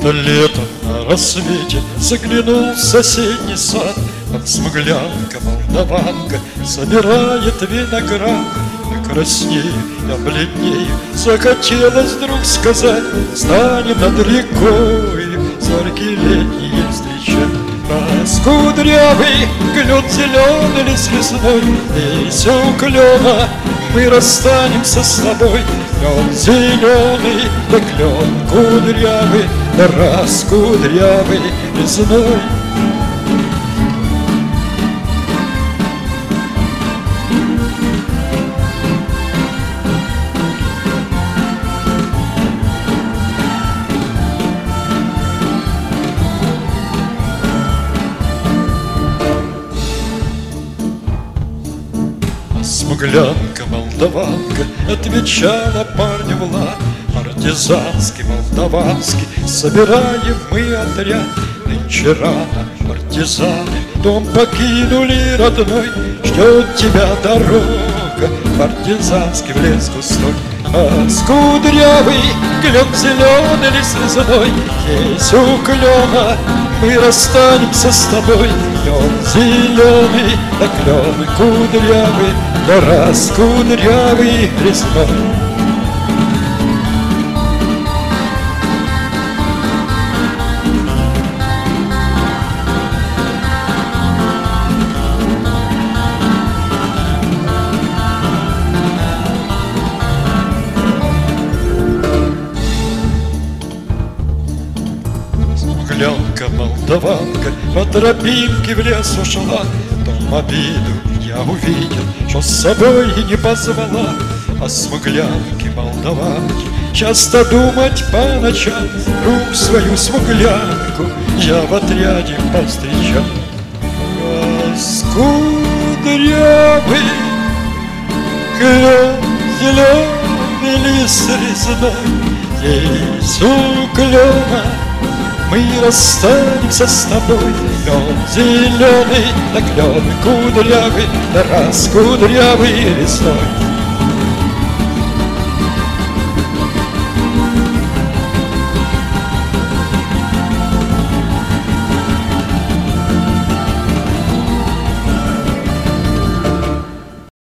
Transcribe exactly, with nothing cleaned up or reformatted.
Как-то летом на рассвете заглянул в соседний сад. Там смуглянка, молдаванка собирает виноград. Я краснею, я бледнею, захотелось вдруг сказать: станем над рекой зорьки летние встречать. Раскудрявый клен зеленый лес лесной, здесь у клена мы расстанемся с тобой. Клен зеленый, да клен кудрявый, да раскудрявый лесной. Смуглянка, молдаванка отвечала парню Влад: партизанский, молдаванский, собираем мы отряд. Нынче рано партизаны дом покинули родной. Ждет тебя дорога, партизанский, в лес густой. А скудрявый клен зеленый лес лесной, здесь у клена мы расстанемся с тобой. Клен зеленый, да клен кудрявый, да раскудрявый лесной. Смуглянка, молдаванка по тропинке в лес ушла. Том обиду я увидел, что с собой и не позвала. О смуглянке, молдаванке часто думать по ночам. Рук свою смуглянку я в отряде повстречал. Раскудрявый клен зеленый лес лесной, здесь у клена мы расстанемся с тобой. Клен зеленый, да клен кудрявый, да раскудрявый лесной.